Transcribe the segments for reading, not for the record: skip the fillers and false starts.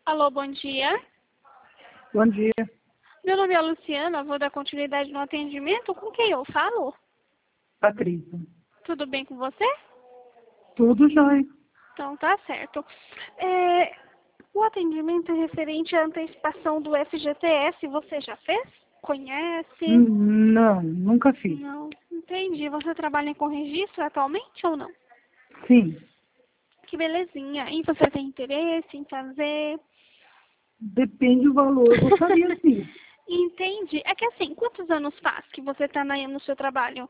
Alô, bom dia. Bom dia, Meu nome é Luciana, vou dar continuidade no atendimento. Com quem eu falo? Patrícia. Tudo bem com você? Tudo jóia. Então tá certo. O atendimento é referente à antecipação do FGTS, você já fez? Conhece? Não, nunca fiz. Não, entendi. Você trabalha com registro atualmente ou não? Sim, Que belezinha. E você tem interesse em fazer? depende do valor, eu gostaria sim. Entendi. É que assim, quantos anos faz que você está no seu trabalho?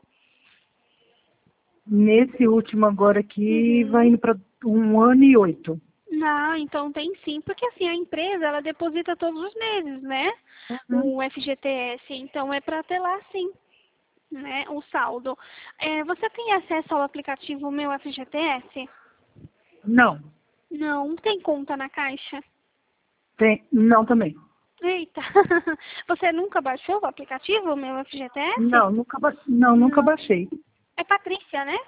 Nesse último agora aqui, vai Uhum. indo para 1 ano e 8. Ah, então tem sim, porque assim, a empresa, ela deposita todos os meses, né? Uhum. O FGTS, então é para ter lá sim, né? O saldo. Você tem acesso ao aplicativo Meu FGTS? Não, Não tem conta na Caixa? não também. Eita, você nunca baixou o aplicativo Meu FGTS? Não, nunca Não. baixei. É Patrícia, né?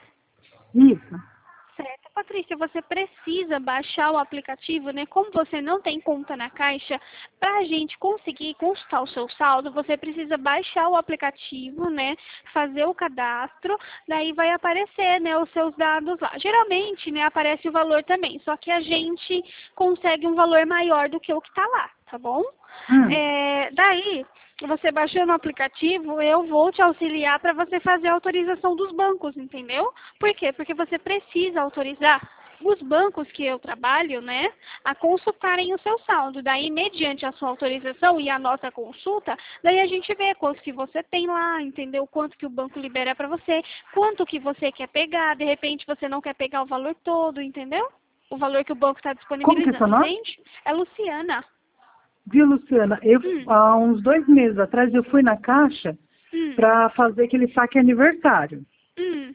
Isso. Certo. Patrícia, você precisa baixar o aplicativo, né? Como você não tem conta na Caixa, para a gente conseguir consultar o seu saldo, você precisa baixar o aplicativo, né? Fazer o cadastro, daí vai aparecer, né, os seus dados lá. Geralmente, né, aparece o valor também, só que a gente consegue um valor maior do que o que está lá, tá bom? Hum. Daí, você baixando o aplicativo, eu vou te auxiliar para você fazer a autorização dos bancos, entendeu? Por quê? Porque você precisa autorizar os bancos que eu trabalho, né, a consultarem o seu saldo. Daí, mediante a sua autorização e a nossa consulta, daí a gente vê quanto que você tem lá, entendeu? Quanto que o banco libera para você, quanto que você quer pegar, de repente você não quer pegar o valor todo, entendeu? O valor que o banco está Como que é seu disponibilizando, nome? entende? É Luciana. Viu, Luciana? Hum, Há uns 2 meses atrás eu fui na Caixa hum, para fazer aquele saque aniversário. hum.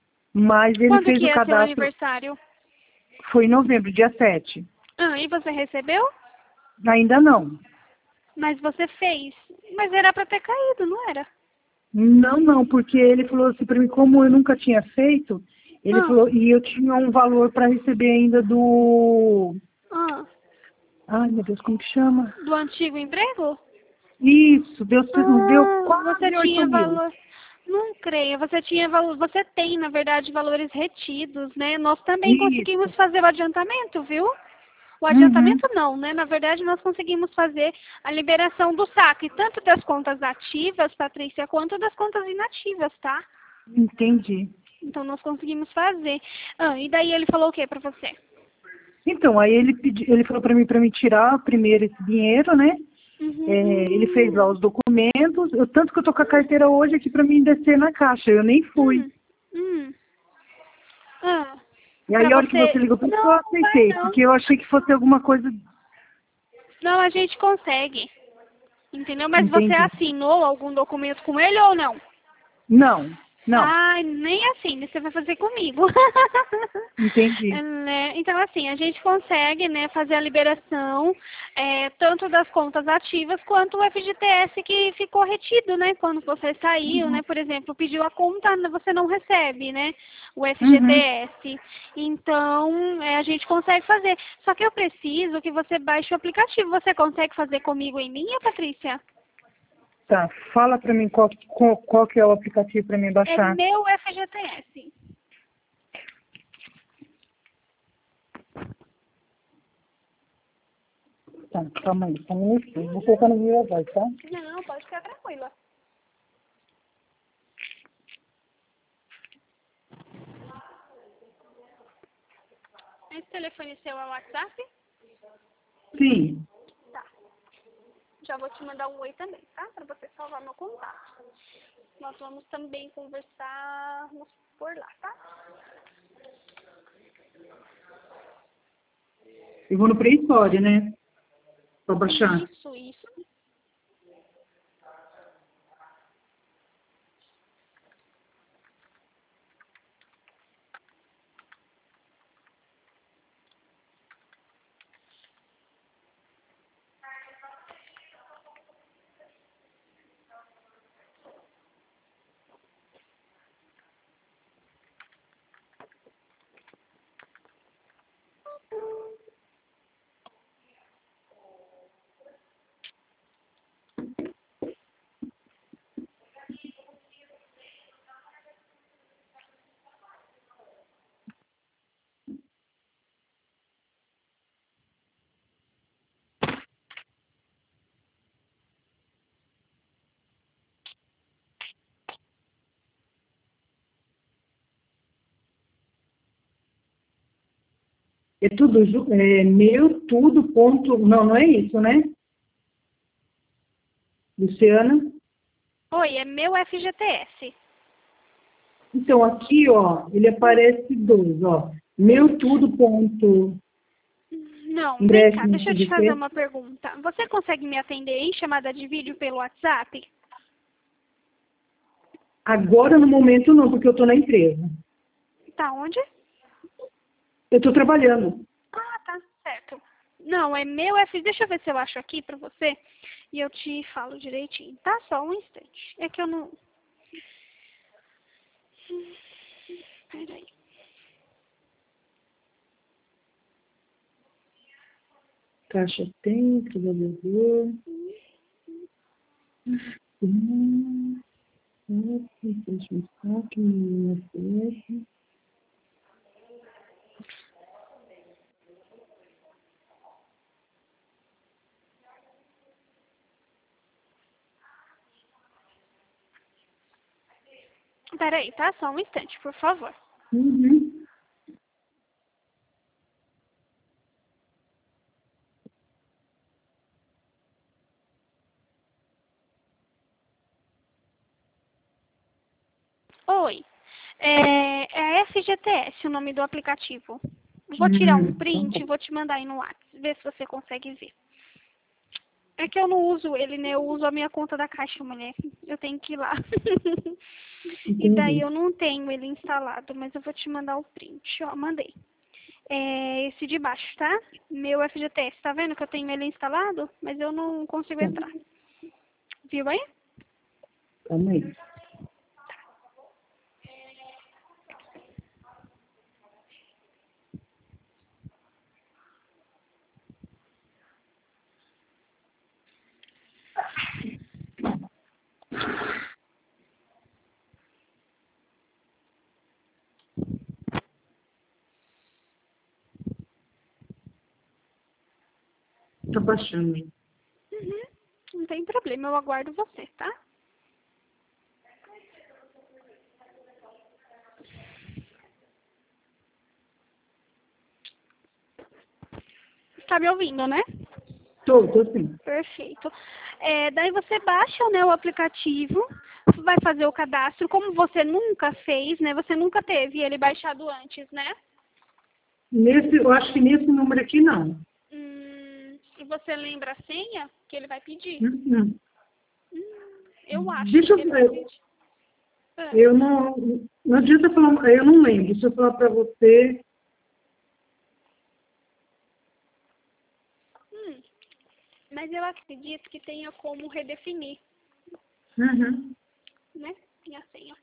Mas ele Quando fez que o é seu cadastro, aniversário? foi em novembro, dia 7. Ah, e você recebeu? Ainda não. Mas você fez. Mas era para ter caído, não era? Não, não, porque ele falou assim para mim, como eu nunca tinha feito, ele Ah, falou, e eu tinha um valor para receber ainda do. ah. Ai, meu Deus, como que chama? Do antigo emprego? Isso, deu Ah, você quase 8 tinha mil. valor. Não creio, você tinha valor, você tem, na verdade, valores retidos, né? Nós também Isso. conseguimos fazer o adiantamento, viu? O Uhum, adiantamento não, né? Na verdade, nós conseguimos fazer a liberação do saque, tanto das contas ativas, Patrícia, quanto das contas inativas, tá? entendi. Então, nós conseguimos fazer. Ah, e daí ele falou o que pra você? Então, aí ele falou para mim tirar primeiro esse dinheiro, né? Ele fez lá Uhum. os documentos, tanto que eu tô com a carteira hoje aqui para mim descer na caixa, eu nem fui. Hum. Hum. Ah. E Pra aí a hora que você você. ligou, por isso que eu Não, não vai aceitei, não. porque eu achei que fosse alguma coisa. Não, a gente consegue. Entendeu? Mas você Entendi. assinou algum documento com ele ou não? Não, não, Ah, nem assim, você vai fazer comigo. entendi. Né? Então, assim, a gente consegue, né, fazer a liberação tanto das contas ativas quanto o FGTS que ficou retido, né? Quando você saiu, Uhum, né? Por exemplo, pediu a conta, você não recebe, né? O uhum. FGTS. Então, a gente consegue fazer. Só que eu preciso que você baixe o aplicativo. Você consegue fazer comigo em linha, Patrícia? Tá, fala pra mim qual que é o aplicativo pra mim É baixar. meu FGTS. Tá, calma aí, só um minutinho. Vou colocar no meu voz, tá? Não, pode ficar tranquila. Esse telefone seu é o WhatsApp? Sim. Tá. Já vou te mandar um oi também, tá? Pra você salvar meu contato. Nós vamos também conversarmos por lá, tá? Eu vou no pré-história, né? Pra baixar. Isso. É tudo, meu, tudo, ponto. Não, não é isso, né? Luciana? Oi, é meu FGTS. Então, aqui, ó, ele aparece dois, ó. Meu tudo, ponto. Não, vem cá, Ingresso deixa eu te fazer uma pergunta. Você consegue me atender em chamada de vídeo pelo WhatsApp? Agora, no momento, não, porque eu estou na empresa. Tá onde? Eu estou trabalhando. Ah, tá, certo. Não, é meu F. Deixa eu ver se eu acho aqui pra você e eu te falo direitinho, tá? Só um instante. É que eu não. Peraí. Caixa tem, trabalhador. Peraí, tá? Só um instante, por favor. Uhum. Oi. É FGTS o nome do aplicativo. Vou tirar um Tá print e bom. vou te mandar aí no WhatsApp, ver se você consegue ver. É que eu não uso ele, né? Eu uso a minha conta da Caixa, mulher. Eu tenho que ir lá. E daí Entendi. eu não tenho ele instalado, mas eu vou te mandar o print. Ó, mandei. É esse de baixo, tá? Meu FGTS. Tá vendo que eu tenho ele instalado? Mas eu não consigo Tá, entrar. Viu aí? calma aí. Tá baixando. Uhum. Não tem problema, eu aguardo você, tá? Tá me ouvindo, né? Tô sim. Perfeito. Daí você baixa, né, o aplicativo, vai fazer o cadastro. Como você nunca fez, né? Você nunca teve ele baixado antes, né? Eu acho que nesse número aqui não. E você lembra a senha que ele vai pedir? Uhum. Eu acho Deixa que eu ele vai ver. pedir. Ah, Eu não adianta falar, eu não lembro. Se eu falar para você, hum, mas eu acredito que tenha como redefinir, uhum. né? Minha senha.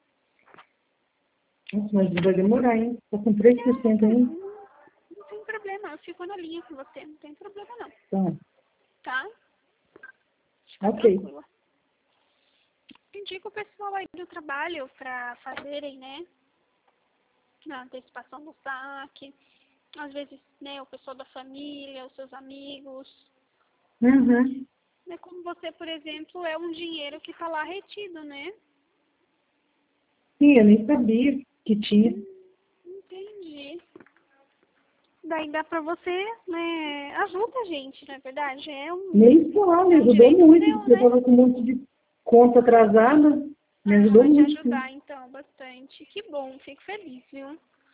Nossa, mas vai demorar, hein? Tá com 3% ainda. Não tem problema, eu fico na linha com você, não tem problema não, Tá, tá? Fica ok. tranquila. Indico o pessoal aí do trabalho para fazerem, né, a antecipação do saque. Às vezes, né, o pessoal da família, os seus amigos. Uhum. Né, como você, por exemplo, é um dinheiro que está lá retido, né? Sim, eu nem sabia que tinha. Entendi. Daí dá pra você, né, ajuda a gente, na verdade. Nem só, me É um ajudou direito muito, seu, porque eu né? tava com um monte de conta atrasada. Me Ah, ajudou vai te muito, sim. ajudar então, bastante. Que bom, fico feliz, viu?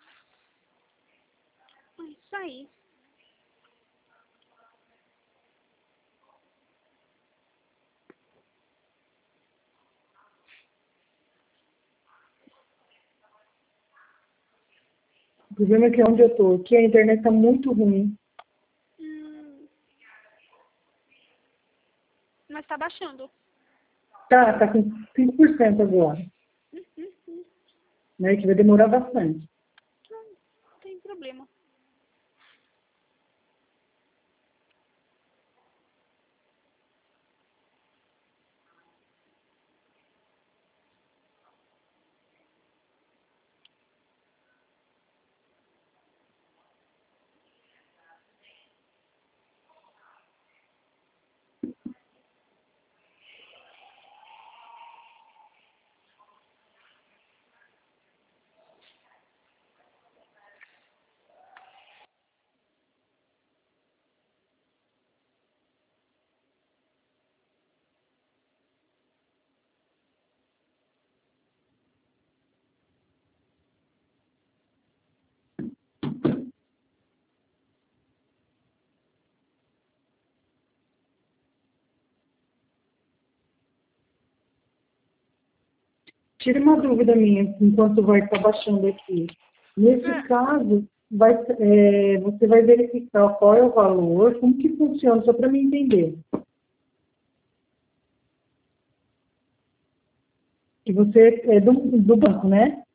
É isso aí. O problema é que onde eu tô, aqui a internet tá muito ruim. Hum, mas tá baixando. Tá com 5% agora, Hum. né? Que vai demorar bastante. Não tem problema. tire uma dúvida minha, enquanto vai estar baixando aqui. Nesse caso, você vai verificar qual é o valor, como que funciona, só para mim entender. Que você é do banco, né?